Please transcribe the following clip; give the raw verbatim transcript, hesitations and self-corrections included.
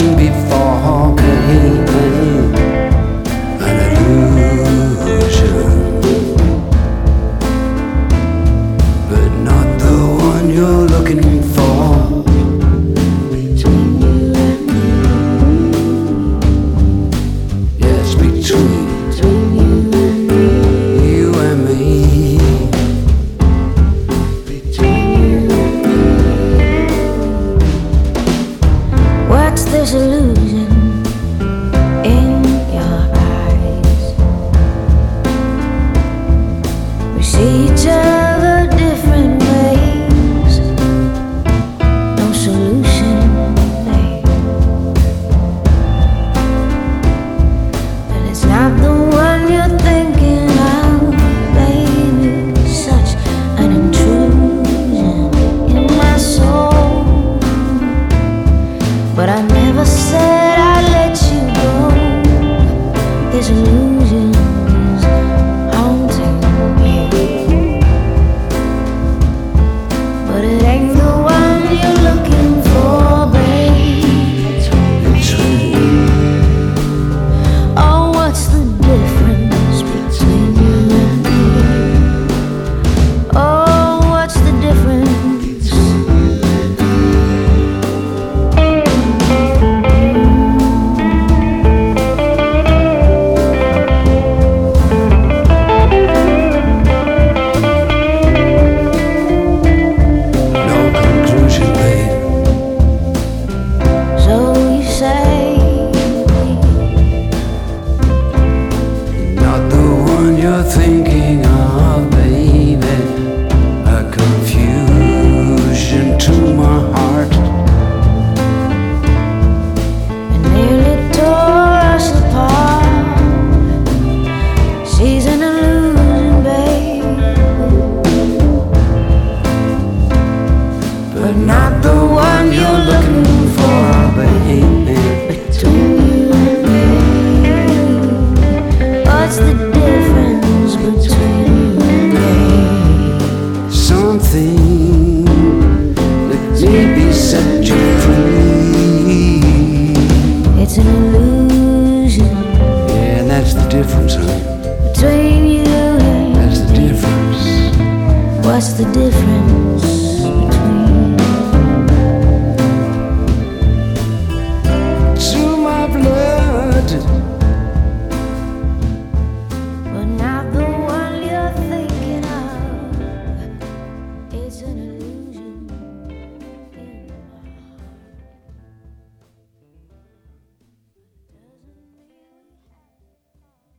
looking before, baby, an illusion, but not the one you're looking for. Between you and me, yes, between, between you and me, you and me. What's this illusion in your eyes? We see each other different ways. No solution, babe. But it's not the one you're thinking of, baby. Such an intrusion in my soul. But I never said I'd let you go. This illusion is haunting me, but it ain't the one you're looking for, babe. Oh, what's the difference between you and me? Oh, what's the difference? You're thinking of, baby, a confusion to my heart. It nearly tore us apart. She's an illusion, babe, but not the one you're looking for, baby. between you and me. What's the difference between you and me? Something that maybe set you free. It's an illusion. Yeah, that's the difference, honey. Between you and That's the difference. what's the difference between? To my blood,